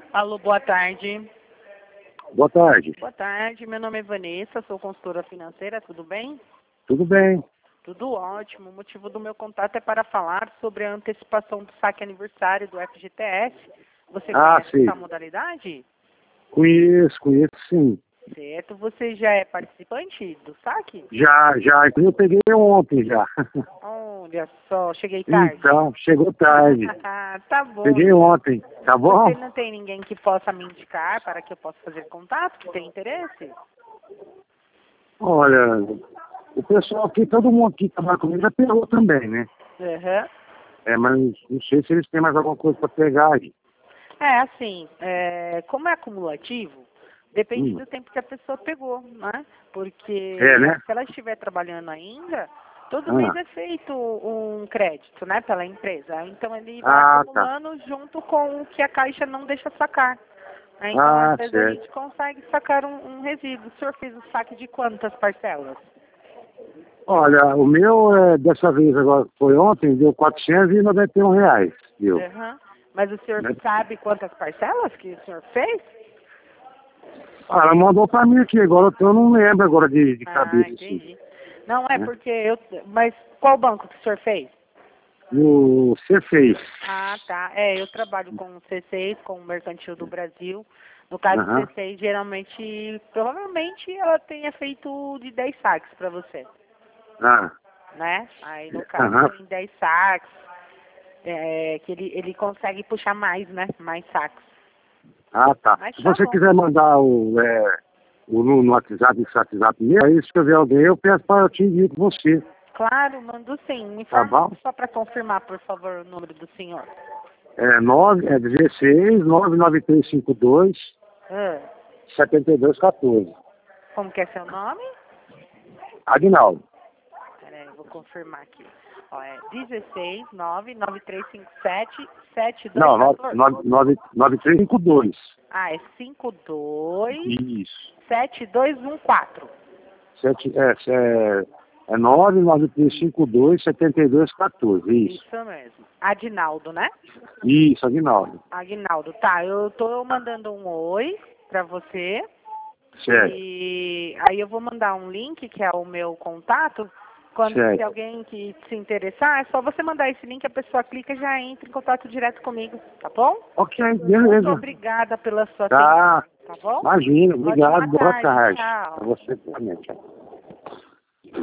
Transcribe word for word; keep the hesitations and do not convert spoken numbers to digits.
Alô, boa tarde. Boa tarde. Boa tarde, meu nome é Vanessa, sou consultora financeira, tudo bem? Tudo bem? Tudo ótimo. O motivo do meu contato é para falar sobre a antecipação do saque aniversário do F G T S. Você Ah, conhece sim. essa modalidade? Conheço, conheço sim. Certo. Você já é participante do saque? Já, já. Eu peguei ontem já. Olha só, cheguei tarde. Então, chegou tarde. Tá bom. Peguei ontem, tá bom? Você não tem ninguém que possa me indicar para que eu possa fazer contato, que tem interesse? Olha, o pessoal aqui, todo mundo que trabalha comigo já pegou também, né? Aham. É, mas não sei se eles têm mais alguma coisa para pegar aí. É, assim, é, como é acumulativo, depende Hum. do tempo que a pessoa pegou, né? Porque É, né? se ela estiver trabalhando ainda, todo mês Ah, é feito um crédito, né, pela empresa. Então ele vai ah tá. acumulando junto com o que a Caixa não deixa sacar. Né? Então, às Ah, vezes a certo. gente consegue sacar um, um resíduo. O senhor fez o saque de quantas parcelas? Olha, o meu, é, dessa vez agora, foi ontem, deu quatrocentos e noventa e um reais, viu? Uhum. Mas o senhor Né? sabe quantas parcelas que o senhor fez? Ah, ela mandou pra mim aqui, agora eu não lembro agora de, de Ah, cabeça, assim, entendi. Não é né? porque eu. Mas qual banco que o senhor fez? No C seis. Ah, tá. É, eu trabalho com o C seis, com o Mercantil do Brasil. No caso do Aham. C seis, geralmente, provavelmente ela tenha feito de dez saques para você, Ah, né? Aí no caso aham. tem dez saques, é, que ele, ele consegue puxar mais, né? Mais saques. Ah, tá. Mas Se tá você bom. quiser mandar o, é, o no, no WhatsApp, esse WhatsApp mesmo, aí se eu ver alguém, eu peço para eu te enviar com você, Claro, mando sim. Me tá informa bom? só para confirmar, por favor, o número do senhor. É nove, é dezesseis, nove nove três cinco dois, Ah, sete dois um quatro. como que é seu nome? Aguinaldo. Peraí, eu vou confirmar aqui. Ó, é dezesseis, nove, nove três cinco sete, sete dois Não, quatro. nove três cinco dois. Ah, é cinco dois Isso. sete dois um quatro. Sete, é, é, é nove nove três cinco dois, sete dois um quatro. Isso. Isso mesmo. Adinaldo, né? Isso, Aguinaldo. Aguinaldo, tá. Eu tô mandando um oi pra você. Certo, E aí eu vou mandar um link, que é o meu contato. Quando se certo. alguém que se interessar, é só você mandar esse link, a pessoa clica e já entra em contato direto comigo, tá bom? Ok, Muito beleza. obrigada pela sua atenção, Tá. tá bom? Imagina, obrigado. Ótima Boa tarde, tarde. tchau. Pra você também. Tchau.